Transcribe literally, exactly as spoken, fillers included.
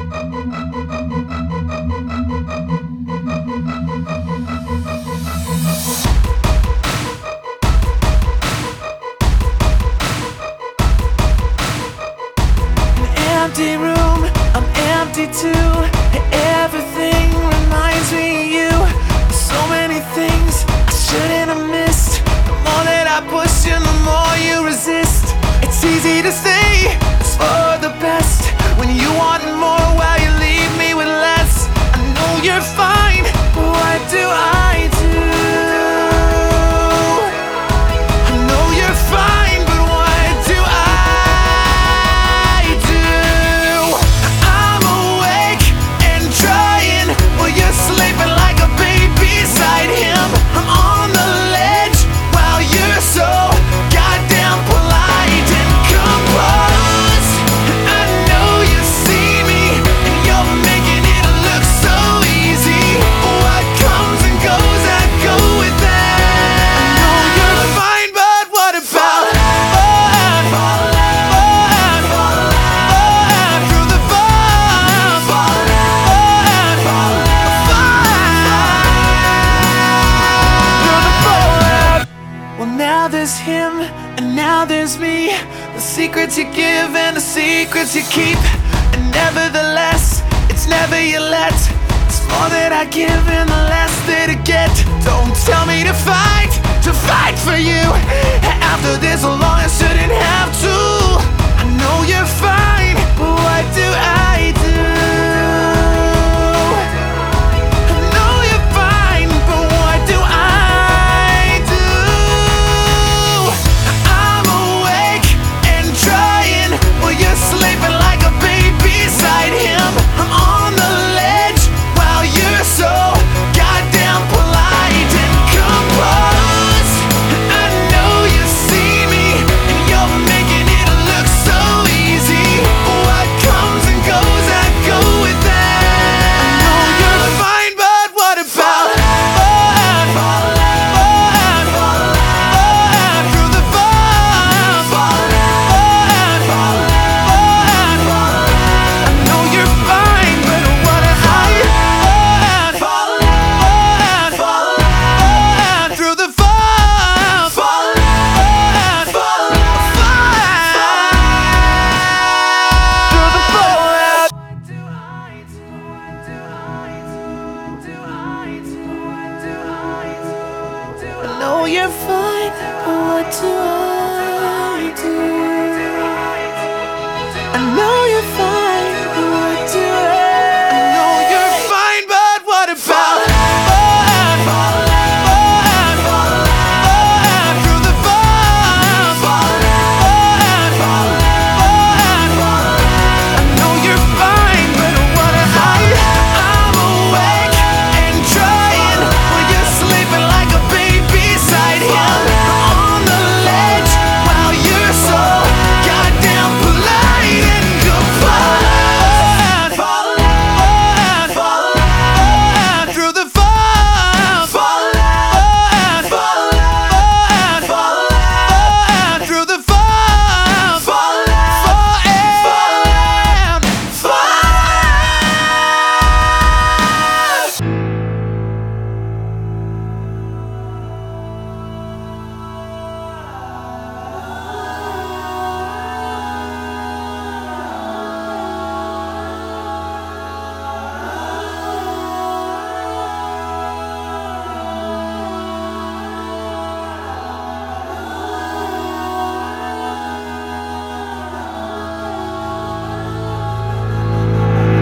Empty room, I'm empty too. Everything reminds me of you. So many things I shouldn't have missed. The more that I push you, the more you resist. It's easy to say it's for the best when you want more while you leave me with less. I know you're fine, but what do I do? I know you're fine, but what do I do? I'm awake and trying while you're sleeping like a baby beside him. I'm on the ledge while you're so goddamn polite and composed. I know you see me and you're making it look so easy. What comes and goes, I go with that. I know you're fine, but what about fun? Fun, fun, fun, through the fun, fun, fun, fun, through the fun. Well, now there's him and now there's me. The secrets you give and the secrets you keep. And nevertheless, it's never you let. It's more that I give and the less that I get. Don't tell me to fight, to fight for you. After this long, I shouldn't have to. I know you're fine, but what do I do? I know you're fine, but what do I do? I'm awake and trying while you're sleeping like a baby beside him. I'm on the ledge while you're so goddamn polite and composed. I know you see me and you're making it look so easy. What comes and goes, I go with that. I know you're fine, but what about fun? Fun, fun, fun, through the fun, fun, fun, fun, fun. I know you're fine, but what am I? Fun, fun, fun, through the fun, fun, fun, fun, through the fun. What do I do? What do I do? Do I do? What do I do? I know you're fine, but what do I